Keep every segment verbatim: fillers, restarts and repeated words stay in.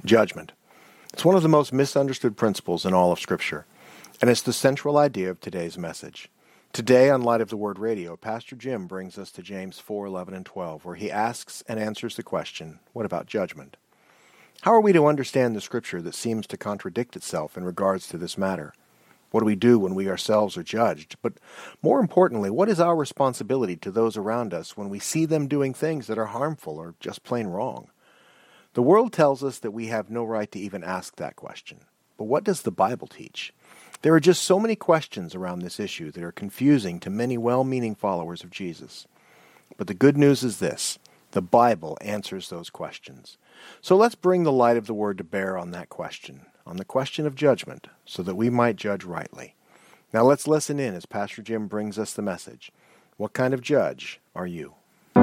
Judgment. It's one of the most misunderstood principles in all of Scripture, and it's the central idea of today's message. Today, on Light of the Word Radio, Pastor Jim brings us to James four, eleven, and twelve, where he asks and answers the question, what about judgment? How are we to understand the Scripture that seems to contradict itself in regards to this matter? What do we do when we ourselves are judged? But more importantly, what is our responsibility to those around us when we see them doing things that are harmful or just plain wrong? The world tells us that we have no right to even ask that question. But what does the Bible teach? There are just so many questions around this issue that are confusing to many well-meaning followers of Jesus. But the good news is this: the Bible answers those questions. So let's bring the light of the Word to bear on that question, on the question of judgment, so that we might judge rightly. Now let's listen in as Pastor Jim brings us the message. What kind of judge are you?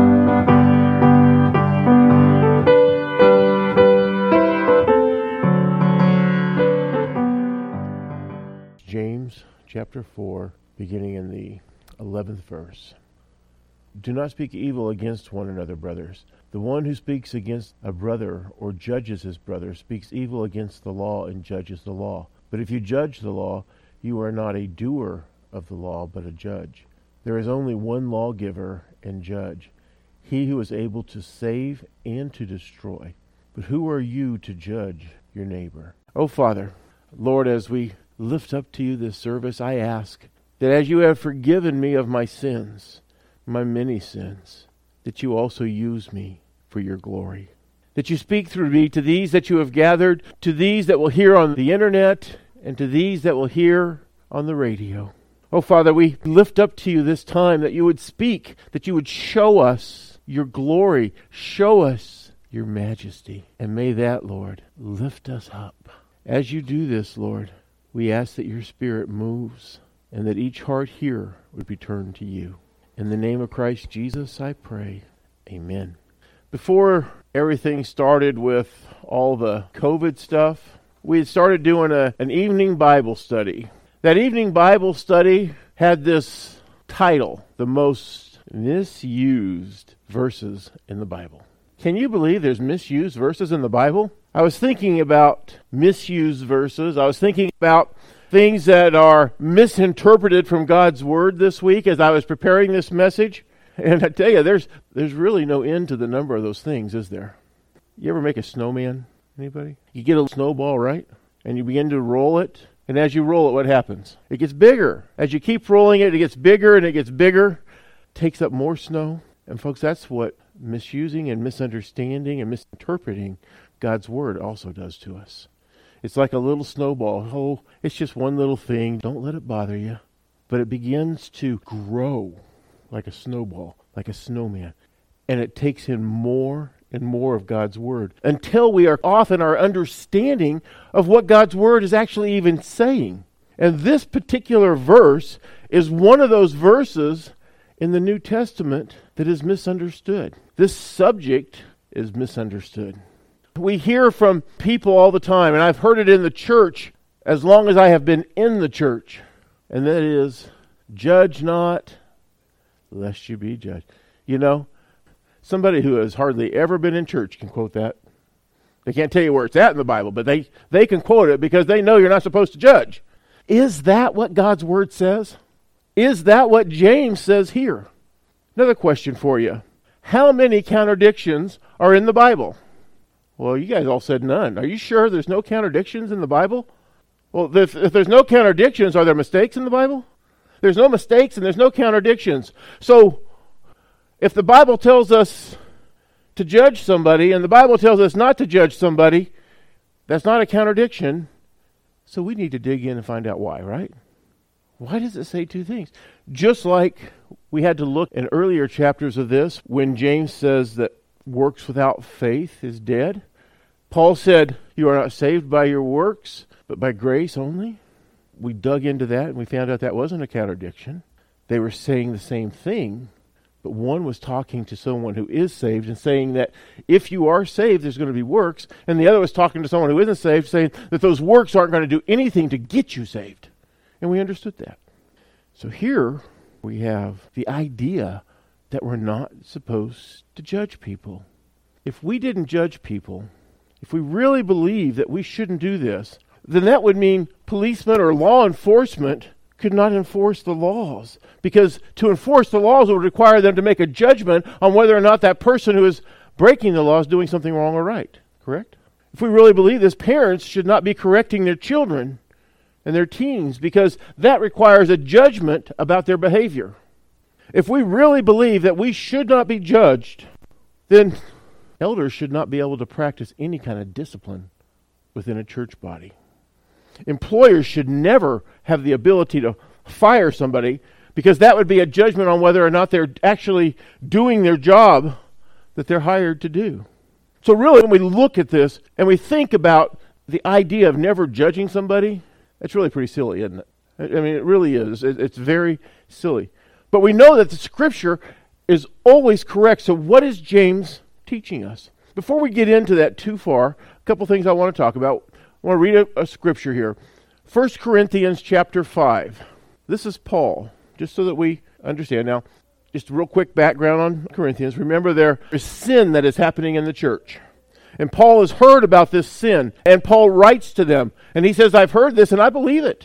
James chapter four, beginning in the eleventh verse. Do not speak evil against one another, brothers. The one who speaks against a brother or judges his brother speaks evil against the law and judges the law. But if you judge the law, you are not a doer of the law, but a judge. There is only one lawgiver and judge, he who is able to save and to destroy. But who are you to judge your neighbor? Oh, Father, Lord, as we lift up to you this service, I ask that as you have forgiven me of my sins, my many sins, that you also use me for your glory. That you speak through me to these that you have gathered, to these that will hear on the internet, and to these that will hear on the radio. Oh, Father, we lift up to you this time that you would speak, that you would show us your glory, show us your majesty. And may that, Lord, lift us up. As you do this, Lord, we ask that your Spirit moves and that each heart here would be turned to you. In the name of Christ Jesus, I pray. Amen. Before everything started with all the COVID stuff, we had started doing a, an evening Bible study. That evening Bible study had this title, The Most Misused Verses in the Bible. Can you believe there's misused verses in the Bible? I was thinking about misused verses. I was thinking about things that are misinterpreted from God's Word this week as I was preparing this message. And I tell you, there's there's really no end to the number of those things, is there? You ever make a snowman? Anybody? You get a snowball, right? And you begin to roll it. And as you roll it, what happens? It gets bigger. As you keep rolling it, it gets bigger and it gets bigger. It takes up more snow. And folks, that's what misusing and misunderstanding and misinterpreting God's Word also does to us. It's like a little snowball. Oh, it's just one little thing. Don't let it bother you. But it begins to grow like a snowball, like a snowman. And it takes in more and more of God's Word until we are off in our understanding of what God's Word is actually even saying. And this particular verse is one of those verses in the New Testament that is misunderstood. This subject is misunderstood. We hear from people all the time, and I've heard it in the church as long as I have been in the church, and that is, judge not, lest you be judged. You know, somebody who has hardly ever been in church can quote that. They can't tell you where it's at in the Bible, but they, they can quote it because they know you're not supposed to judge. Is that what God's Word says? Is that what James says here? Another question for you. How many contradictions are in the Bible? Well, you guys all said none. Are you sure there's no contradictions in the Bible? Well, if, if there's no contradictions, are there mistakes in the Bible? There's no mistakes and there's no contradictions. So, if the Bible tells us to judge somebody and the Bible tells us not to judge somebody, that's not a contradiction. So we need to dig in and find out why, right? Why does it say two things? Just like we had to look in earlier chapters of this when James says that works without faith is dead. Paul said, you are not saved by your works, but by grace only. We dug into that and we found out that wasn't a contradiction. They were saying the same thing, but one was talking to someone who is saved and saying that if you are saved, there's going to be works, and the other was talking to someone who isn't saved, saying that those works aren't going to do anything to get you saved. And we understood that. So here we have the idea that we're not supposed to judge people. If we didn't judge people, if we really believe that we shouldn't do this, then that would mean policemen or law enforcement could not enforce the laws. Because to enforce the laws would require them to make a judgment on whether or not that person who is breaking the law is doing something wrong or right. Correct? If we really believe this, parents should not be correcting their children and their teens, because that requires a judgment about their behavior. If we really believe that we should not be judged, then elders should not be able to practice any kind of discipline within a church body. Employers should never have the ability to fire somebody, because that would be a judgment on whether or not they're actually doing their job that they're hired to do. So really, when we look at this and we think about the idea of never judging somebody, that's really pretty silly, isn't it? I mean, it really is. It's very silly. But we know that the Scripture is always correct. So what is James teaching us? Before we get into that too far, a couple things I want to talk about. I want to read a, a scripture here. First Corinthians chapter five. This is Paul, just so that we understand. Now, just a real quick background on Corinthians. Remember, there is sin that is happening in the church. And Paul has heard about this sin. And Paul writes to them. And he says, I've heard this and I believe it.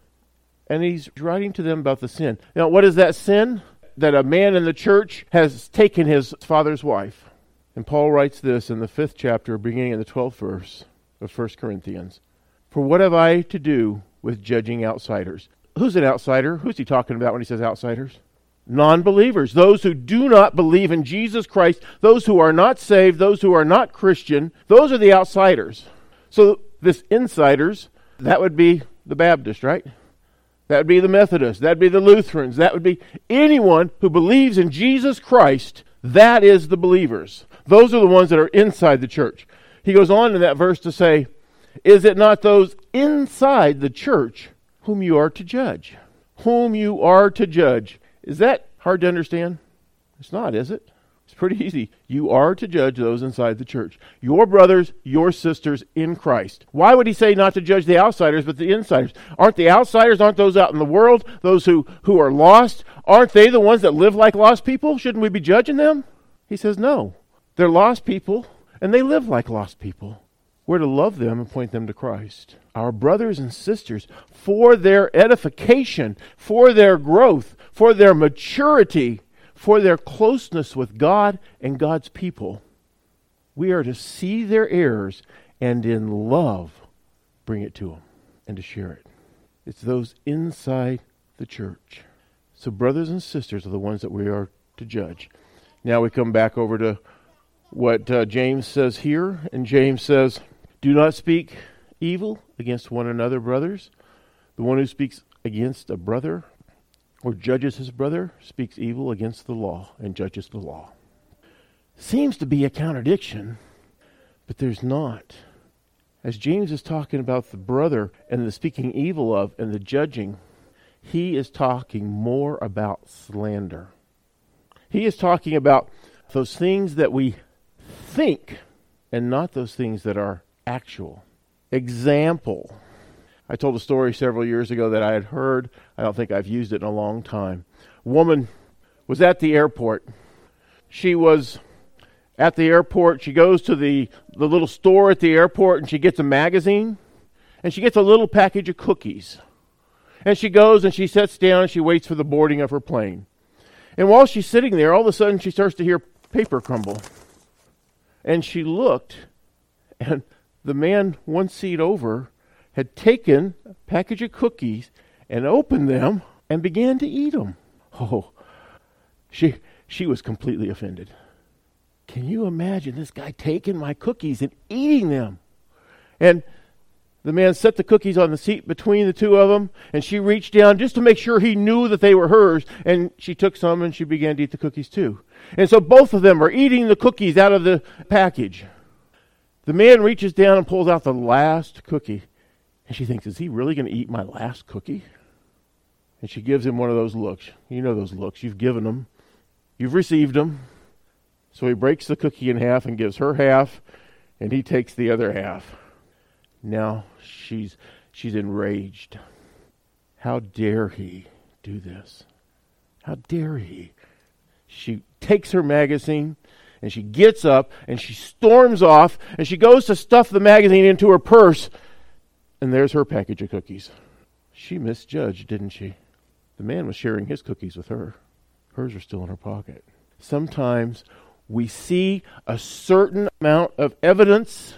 And he's writing to them about the sin. Now, what is that sin? That a man in the church has taken his father's wife. And Paul writes this in the fifth chapter, beginning in the twelfth verse of First Corinthians. For what have I to do with judging outsiders? Who's an outsider? Who's he talking about when he says outsiders? Non-believers, those who do not believe in Jesus Christ, those who are not saved, those who are not Christian, those are the outsiders. So this insiders, that would be the Baptist, right? That would be the Methodists, that would be the Lutherans, that would be anyone who believes in Jesus Christ. That is the believers. Those are the ones that are inside the church. He goes on in that verse to say, is it not those inside the church whom you are to judge? Whom you are to judge. Is that hard to understand? It's not, is it? It's pretty easy. You are to judge those inside the church. Your brothers, your sisters in Christ. Why would he say not to judge the outsiders, but the insiders? Aren't the outsiders, aren't those out in the world, those who, who are lost? Aren't they the ones that live like lost people? Shouldn't we be judging them? He says no. They're lost people, and they live like lost people. We're to love them and point them to Christ. Our brothers and sisters, for their edification, for their growth, for their maturity, for their closeness with God and God's people, we are to see their errors and in love bring it to them and to share it. It's those inside the church. So brothers and sisters are the ones that we are to judge. Now we come back over to what uh, James says here. And James says, do not speak evil against one another, brothers. The one who speaks against a brother or judges his brother speaks evil against the law and judges the law. Seems to be a contradiction, but there's not. As James is talking about the brother and the speaking evil of and the judging, he is talking more about slander. He is talking about those things that we think and not those things that are actual. Example. I told a story several years ago that I had heard. I don't think I've used it in a long time. A woman was at the airport. She was at the airport. She goes to the, the little store at the airport and she gets a magazine. And she gets a little package of cookies. And she goes and she sits down and she waits for the boarding of her plane. And while she's sitting there, all of a sudden she starts to hear paper crumble. And she looked, and the man one seat over had taken a package of cookies and opened them and began to eat them. Oh, she she was completely offended. Can you imagine this guy taking my cookies and eating them? And the man set the cookies on the seat between the two of them, and she reached down just to make sure he knew that they were hers, and she took some and she began to eat the cookies too. And so both of them are eating the cookies out of the package. The man reaches down and pulls out the last cookie, and she thinks, is he really going to eat my last cookie? And she gives him one of those looks. You know those looks. You've given them. You've received them. So he breaks the cookie in half and gives her half, and he takes the other half. Now she's she's enraged. How dare he do this? How dare he? She takes her magazine And she gets up and she storms off and she goes to stuff the magazine into her purse. And there's her package of cookies. She misjudged, didn't she? The man was sharing his cookies with her. Hers are still in her pocket. Sometimes we see a certain amount of evidence,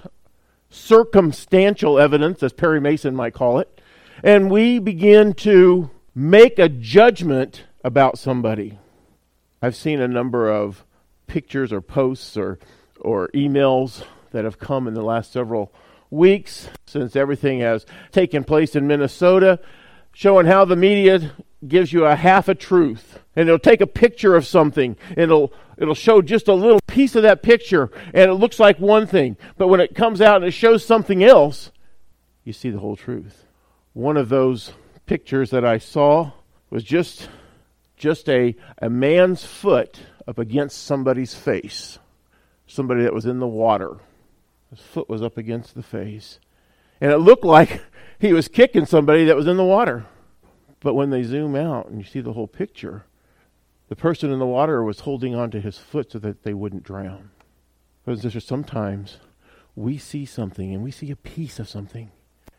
circumstantial evidence, as Perry Mason might call it, and we begin to make a judgment about somebody. I've seen a number of pictures or posts or, or emails that have come in the last several weeks since everything has taken place in Minnesota, showing how the media gives you a half a truth. And it'll take a picture of something, and it'll it'll show just a little piece of that picture, and it looks like one thing. But when it comes out and it shows something else, you see the whole truth. One of those pictures that I saw was just just a, a man's foot up against somebody's face. Somebody that was in the water. His foot was up against the face. And it looked like he was kicking somebody that was in the water. But when they zoom out and you see the whole picture, the person in the water was holding onto his foot so that they wouldn't drown. Brothers and sisters, sometimes we see something and we see a piece of something.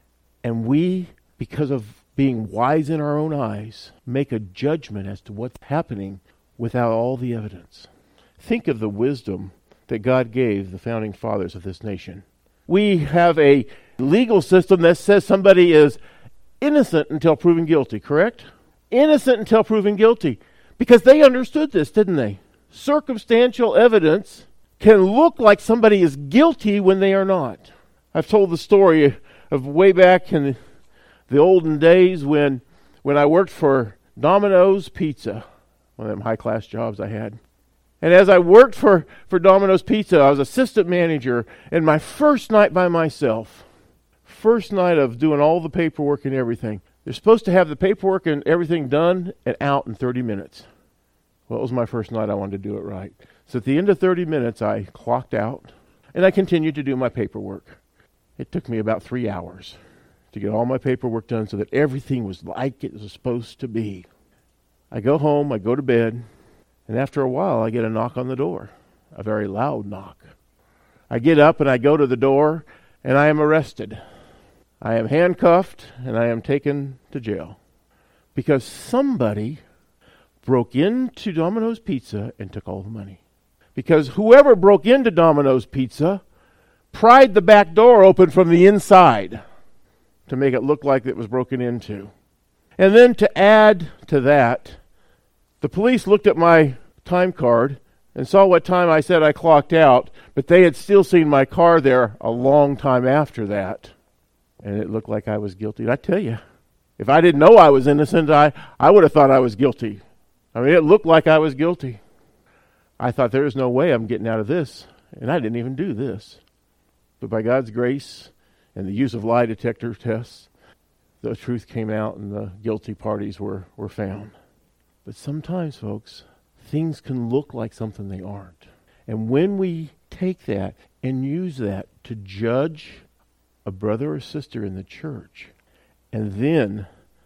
And we, because of being wise in our own eyes, make a judgment as to what's happening without all the evidence. Think of the wisdom that God gave the founding fathers of this nation. We have a legal system that says somebody is innocent until proven guilty, correct? Innocent until proven guilty. Because they understood this, didn't they? Circumstantial evidence can look like somebody is guilty when they are not. I've told the story of way back in the olden days when when I worked for Domino's Pizza, one of them high-class jobs I had. And as I worked for, for Domino's Pizza, I was assistant manager, and my first night by myself, first night of doing all the paperwork and everything, they're supposed to have the paperwork and everything done and out in thirty minutes. Well, it was my first night. I wanted to do it right. So at the end of thirty minutes, I clocked out, and I continued to do my paperwork. It took me about three hours to get all my paperwork done so that everything was like it was supposed to be. I go home, I go to bed, and after a while, I get a knock on the door, a very loud knock. I get up and I go to the door, and I am arrested. I am handcuffed, and I am taken to jail because somebody broke into Domino's Pizza and took all the money. Because whoever broke into Domino's Pizza pried the back door open from the inside to make it look like it was broken into. And then to add to that, the police looked at my time card and saw what time I said I clocked out, but they had still seen my car there a long time after that. And it looked like I was guilty. And I tell you, if I didn't know I was innocent, I, I would have thought I was guilty. I mean, it looked like I was guilty. I thought there is no way I'm getting out of this. And I didn't even do this. But by God's grace and the use of lie detector tests, the truth came out and the guilty parties were, were found. But sometimes, folks, things can look like something they aren't. And when we take that and use that to judge a brother or sister in the church and then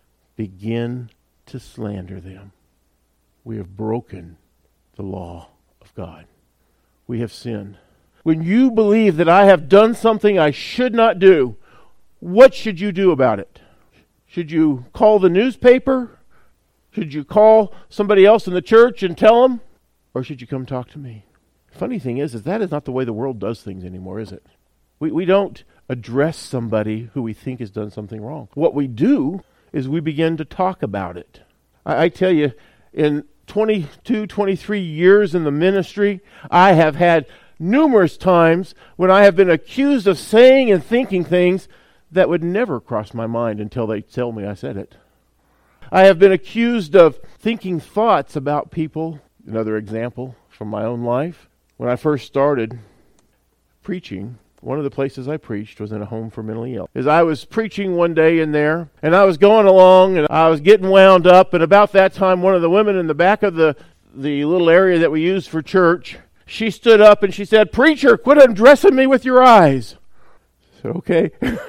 begin to slander them, we have broken the law of God. We have sinned. When you believe that I have done something I should not do, what should you do about it? Should you call the newspaper? Should you call somebody else in the church and tell them? Or should you come talk to me? Funny thing is, is that is not the way the world does things anymore, is it? We we don't address somebody who we think has done something wrong. What we do is we begin to talk about it. I, I tell you, in twenty-two, twenty-three years in the ministry, I have had numerous times when I have been accused of saying and thinking things that would never cross my mind until they tell me I said it. I have been accused of thinking thoughts about people. Another example from my own life. When I first started preaching, one of the places I preached was in a home for mentally ill. As I was preaching one day in there, and I was going along, and I was getting wound up, and about that time, one of the women in the back of the, the little area that we used for church, she stood up and she said, "Preacher, quit undressing me with your eyes." I said, okay.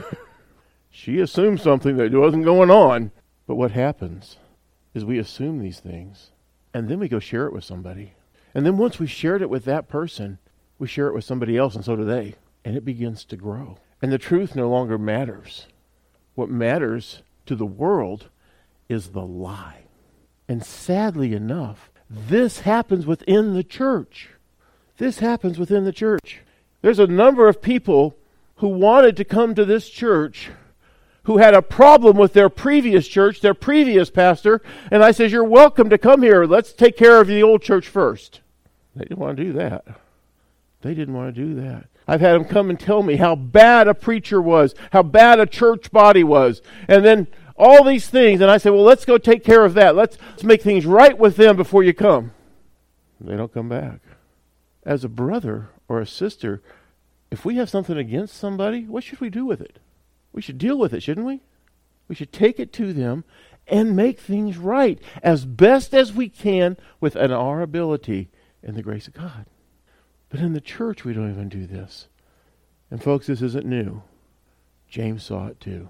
She assumed something that wasn't going on. But what happens is we assume these things, and then we go share it with somebody. And then once we shared it with that person, we share it with somebody else, and so do they. And it begins to grow. And the truth no longer matters. What matters to the world is the lie. And sadly enough, this happens within the church. This happens within the church. There's a number of people who wanted to come to this church who had a problem with their previous church, their previous pastor, and I said, you're welcome to come here. Let's take care of the old church first. They didn't want to do that. They didn't want to do that. I've had them come and tell me how bad a preacher was, how bad a church body was, and then all these things, and I say, well, let's go take care of that. Let's, let's make things right with them before you come. They don't come back. As a brother or a sister, if we have something against somebody, what should we do with it? We should deal with it, shouldn't we? We should take it to them and make things right as best as we can within our ability in the grace of God. But in the church, we don't even do this. And folks, this isn't new. James saw it too.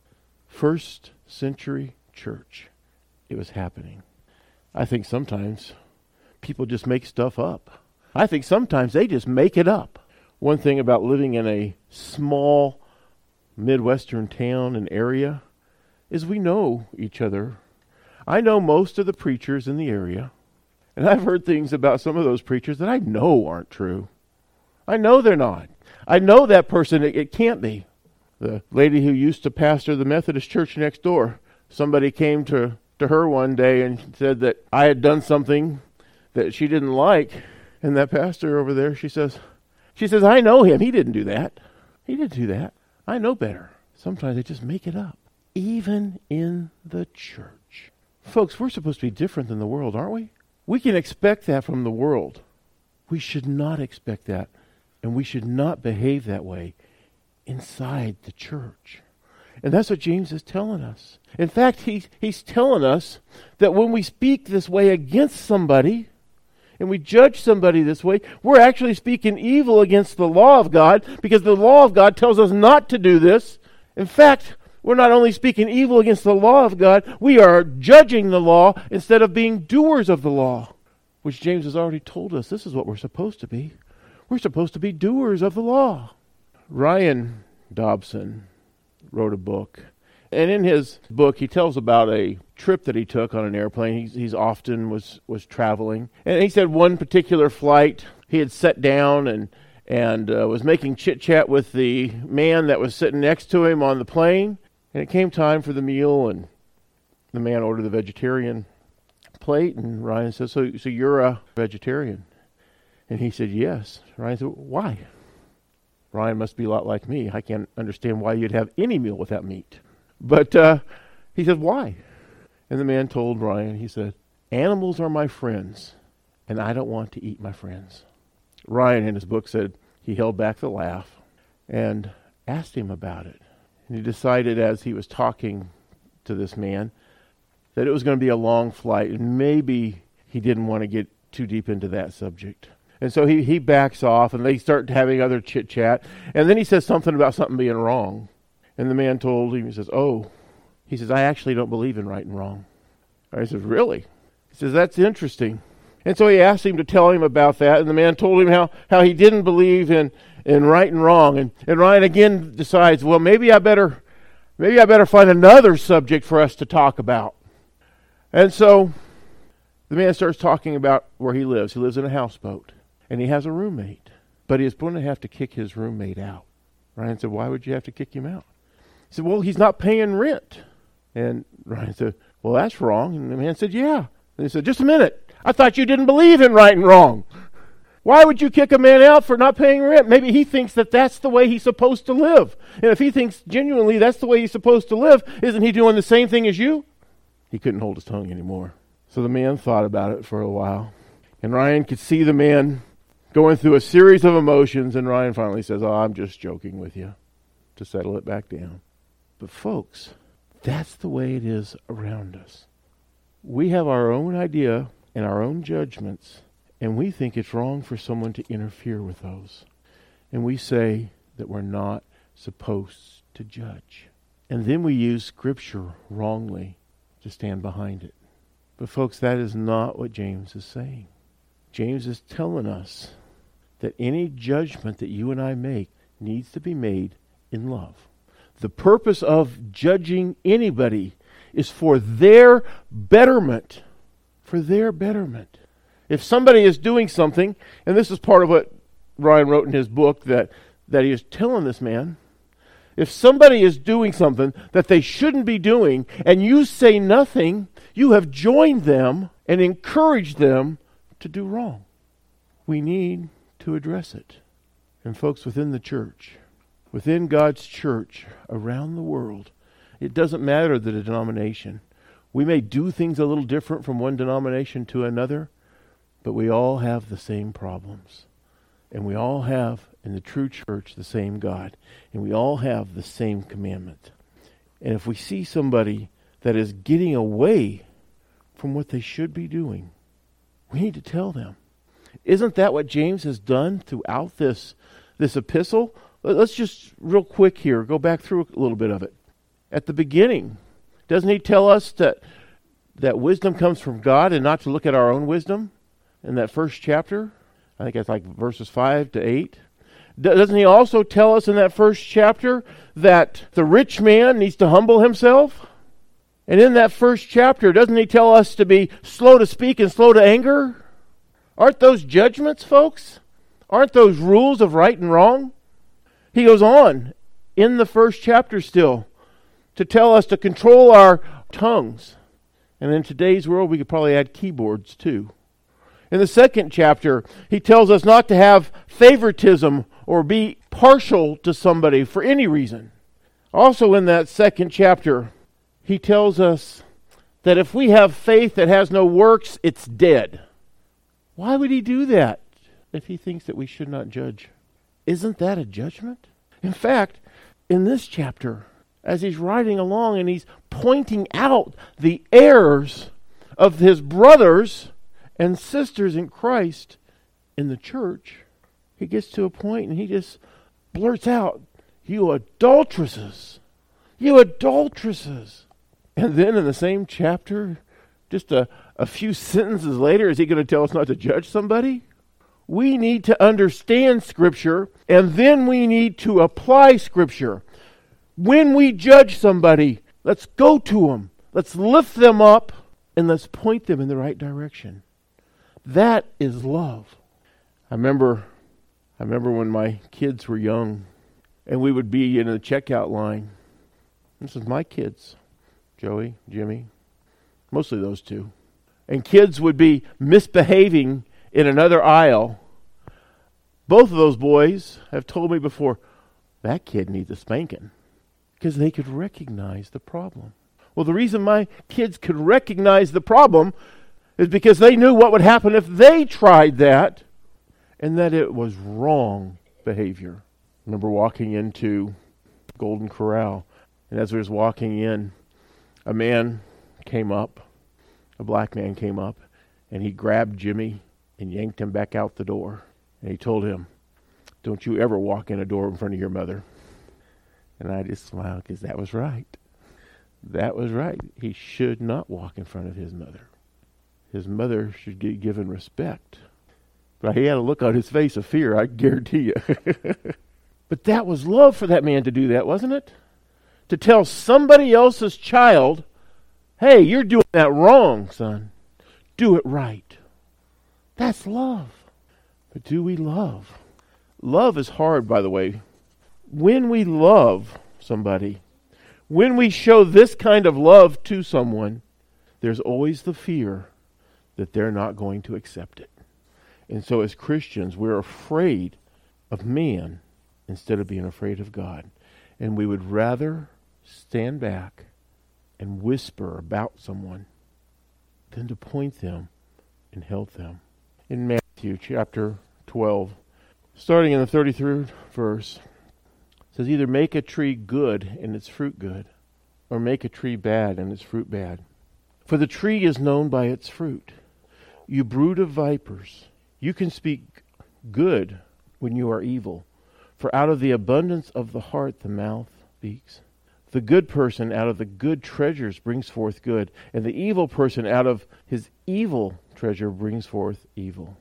First century church. It was happening. I think sometimes people just make stuff up. I think sometimes they just make it up. One thing about living in a small Midwestern town and area is we know each other. I know most of the preachers in the area. And I've heard things about some of those preachers that I know aren't true. I know they're not. I know that person, it, it can't be. The lady who used to pastor the Methodist church next door, somebody came to, to her one day and said that I had done something that she didn't like. And that pastor over there, she says, she says, I know him. He didn't do that. He didn't do that. I know better. Sometimes they just make it up. Even in the church. Folks, we're supposed to be different than the world, aren't we? We can expect that from the world. We should not expect that. And we should not behave that way inside the church. And that's what James is telling us. In fact, he, he's telling us that when we speak this way against somebody, and we judge somebody this way, we're actually speaking evil against the law of God, because the law of God tells us not to do this. In fact, we're not only speaking evil against the law of God, we are judging the law instead of being doers of the law, which James has already told us this is what we're supposed to be. We're supposed to be doers of the law. Ryan Dobson wrote a book, and in his book he tells about a trip that he took on an airplane. He's, he's often was, was traveling, and he said one particular flight he had sat down and and uh, was making chit-chat with the man that was sitting next to him on the plane. And it came time for the meal, and the man ordered the vegetarian plate, and Ryan says, so, so you're a vegetarian? And he said, yes. Ryan said, why? Ryan must be a lot like me. I can't understand why you'd have any meal without meat. But uh, he said, why? And the man told Ryan, he said, animals are my friends, and I don't want to eat my friends. Ryan, in his book, said he held back the laugh and asked him about it. And he decided as he was talking to this man that it was going to be a long flight, and maybe he didn't want to get too deep into that subject. And so he, he backs off, and they start having other chit-chat. And then he says something about something being wrong. And the man told him, he says, oh, he says, I actually don't believe in right and wrong. And he says, really? He says, that's interesting. And so he asked him to tell him about that, and the man told him how, how he didn't believe in, in right and wrong. And, and Ryan again decides, well, maybe I better maybe I better find another subject for us to talk about. And so the man starts talking about where he lives. He lives in a houseboat, and he has a roommate, but he is going to have to kick his roommate out. Ryan said, why would you have to kick him out? He said, well, he's not paying rent. And Ryan said, well, that's wrong. And the man said, yeah. And he said, just a minute. I thought you didn't believe in right and wrong. Why would you kick a man out for not paying rent? Maybe he thinks that that's the way he's supposed to live. And if he thinks genuinely that's the way he's supposed to live, isn't he doing the same thing as you? He couldn't hold his tongue anymore. So the man thought about it for a while. And Ryan could see the man going through a series of emotions. And Ryan finally says, oh, I'm just joking with you, to settle it back down. But folks, that's the way it is around us. We have our own idea and our own judgments, and we think it's wrong for someone to interfere with those. And we say that we're not supposed to judge. And then we use Scripture wrongly to stand behind it. But folks, that is not what James is saying. James is telling us that any judgment that you and I make needs to be made in love. The purpose of judging anybody is for their betterment. For their betterment. If somebody is doing something, and this is part of what Ryan wrote in his book that, that he is telling this man, if somebody is doing something that they shouldn't be doing, and you say nothing, you have joined them and encouraged them to do wrong. We need to address it. And folks, within the church, within God's church, around the world, it doesn't matter the denomination. We may do things a little different from one denomination to another, but we all have the same problems. And we all have, in the true church, the same God. And we all have the same commandment. And if we see somebody that is getting away from what they should be doing, we need to tell them. Isn't that what James has done throughout this, this epistle? Let's just, real quick here, go back through a little bit of it. At the beginning, doesn't he tell us that that wisdom comes from God and not to look at our own wisdom? In that first chapter, I think it's like verses five to eight. Doesn't he also tell us in that first chapter that the rich man needs to humble himself? And in that first chapter, doesn't he tell us to be slow to speak and slow to anger? Aren't those judgments, folks? Aren't those rules of right and wrong? He goes on in the first chapter still to tell us to control our tongues. And in today's world, we could probably add keyboards too. In the second chapter, he tells us not to have favoritism or be partial to somebody for any reason. Also in that second chapter, he tells us that if we have faith that has no works, it's dead. Why would he do that if he thinks that we should not judge? Isn't that a judgment? In fact, in this chapter, as he's riding along and he's pointing out the errors of his brothers and sisters in Christ in the church, he gets to a point and he just blurts out, "You adulteresses! You adulteresses!" And then in the same chapter, just a, a few sentences later, is he going to tell us not to judge somebody? We need to understand Scripture, and then we need to apply Scripture. When we judge somebody, let's go to them. Let's lift them up, and let's point them in the right direction. That is love. I remember, I remember when my kids were young, and we would be in a checkout line. This is my kids, Joey, Jimmy, mostly those two. And kids would be misbehaving in another aisle. Both of those boys have told me before, that kid needs a spanking, because they could recognize the problem. Well, the reason my kids could recognize the problem is because they knew what would happen if they tried that, and that it was wrong behavior. I remember walking into Golden Corral, and as I was walking in, a man came up, a black man came up, and he grabbed Jimmy and yanked him back out the door. And he told him, "Don't you ever walk in a door in front of your mother." And I just smiled because that was right. That was right. He should not walk in front of his mother. His mother should get given respect. But he had a look on his face of fear, I guarantee you. But that was love for that man to do that, wasn't it? To tell somebody else's child, "Hey, you're doing that wrong, son. Do it right." That's love. But do we love? Love is hard, by the way. When we love somebody, when we show this kind of love to someone, there's always the fear that they're not going to accept it. And so as Christians, we're afraid of man instead of being afraid of God. And we would rather stand back and whisper about someone than to point them and help them. In Matthew chapter twelve, starting in the thirty-third verse, it says, "Either make a tree good and its fruit good, or make a tree bad and its fruit bad. For the tree is known by its fruit. You brood of vipers, you can speak good when you are evil, for out of the abundance of the heart the mouth speaks. The good person out of the good treasures brings forth good, and the evil person out of his evil treasure brings forth evil.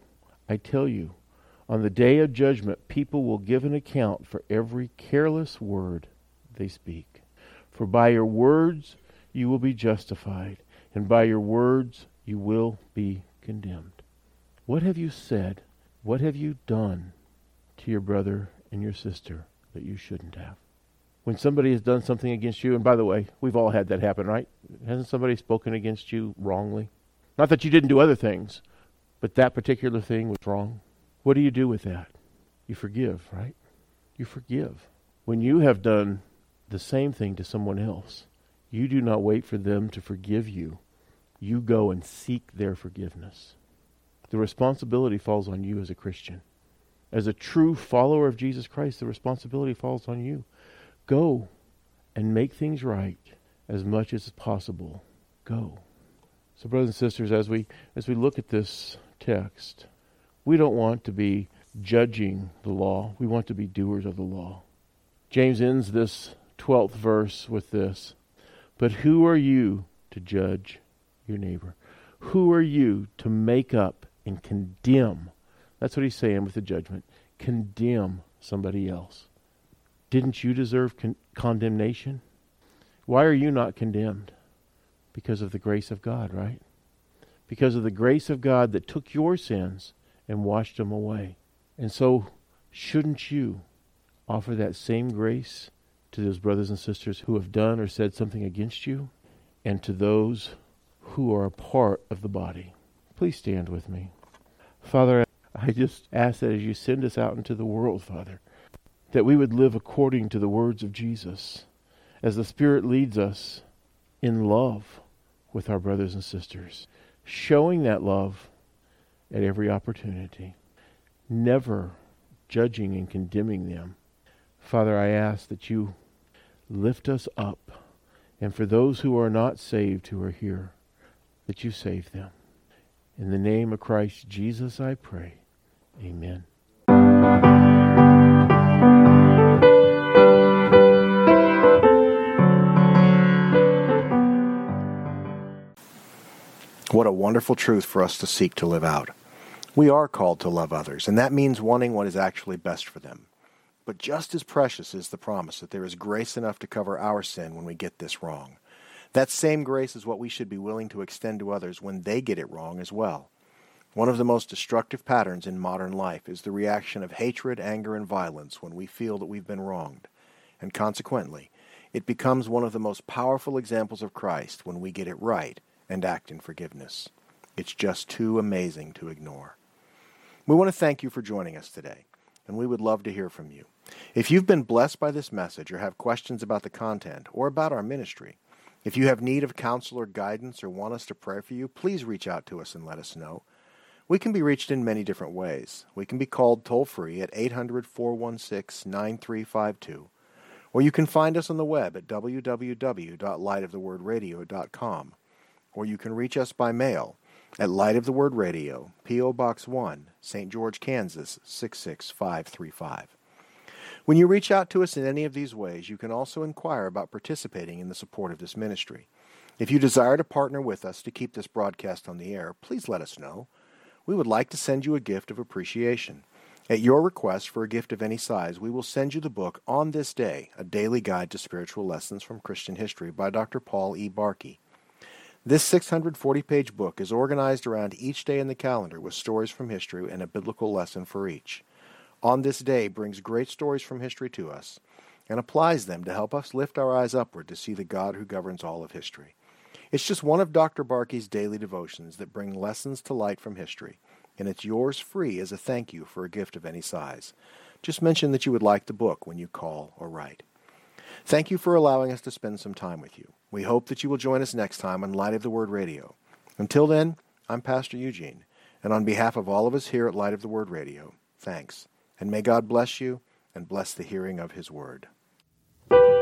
I tell you, on the day of judgment, people will give an account for every careless word they speak. For by your words you will be justified, and by your words you will be condemned. What have you said? What have you done to your brother and your sister that you shouldn't have? When somebody has done something against you, and by the way, we've all had that happen, right? Hasn't somebody spoken against you wrongly? Not that you didn't do other things, but that particular thing was wrong. What do you do with that? You forgive, right? You forgive. When you have done the same thing to someone else, you do not wait for them to forgive you. You go and seek their forgiveness. The responsibility falls on you as a Christian. As a true follower of Jesus Christ, the responsibility falls on you. Go and make things right as much as possible. Go. So brothers and sisters, as we as we look at this text, we don't want to be judging the law. We want to be doers of the law. James ends this twelfth verse with this. But who are you to judge your neighbor? Who are you to make up and condemn? That's what he's saying with the judgment. Condemn somebody else. Didn't you deserve con- condemnation? Why are you not condemned? Because of the grace of God, right? Because of the grace of God that took your sins and washed them away. And so, shouldn't you offer that same grace to those brothers and sisters who have done or said something against you, and to those who are a part of the body? Please stand with me. Father, I just ask that as you send us out into the world, Father, that we would live according to the words of Jesus, as the Spirit leads us in love with our brothers and sisters, showing that love at every opportunity, never judging and condemning them. Father, I ask that you lift us up, and for those who are not saved who are here, that you save them. In the name of Christ Jesus I pray. Amen. What a wonderful truth for us to seek to live out. We are called to love others, and that means wanting what is actually best for them. But just as precious is the promise that there is grace enough to cover our sin when we get this wrong. That same grace is what we should be willing to extend to others when they get it wrong as well. One of the most destructive patterns in modern life is the reaction of hatred, anger, and violence when we feel that we've been wronged. And consequently, it becomes one of the most powerful examples of Christ when we get it right and act in forgiveness. It's just too amazing to ignore. We want to thank you for joining us today, and we would love to hear from you. If you've been blessed by this message or have questions about the content or about our ministry, if you have need of counsel or guidance or want us to pray for you, please reach out to us and let us know. We can be reached in many different ways. We can be called toll-free at eight hundred, four one six, nine three five two, or you can find us on the web at w w w dot light of the word radio dot com. Or you can reach us by mail at Light of the Word Radio, P O. Box one, Saint George, Kansas, six six five three five. When you reach out to us in any of these ways, you can also inquire about participating in the support of this ministry. If you desire to partner with us to keep this broadcast on the air, please let us know. We would like to send you a gift of appreciation. At your request for a gift of any size, we will send you the book On This Day, A Daily Guide to Spiritual Lessons from Christian History by Doctor Paul E. Barkey. This six hundred forty page book is organized around each day in the calendar with stories from history and a biblical lesson for each. On This Day brings great stories from history to us and applies them to help us lift our eyes upward to see the God who governs all of history. It's just one of Doctor Barkey's daily devotions that bring lessons to light from history, and it's yours free as a thank you for a gift of any size. Just mention that you would like the book when you call or write. Thank you for allowing us to spend some time with you. We hope that you will join us next time on Light of the Word Radio. Until then, I'm Pastor Eugene, and on behalf of all of us here at Light of the Word Radio, thanks. And may God bless you and bless the hearing of His Word.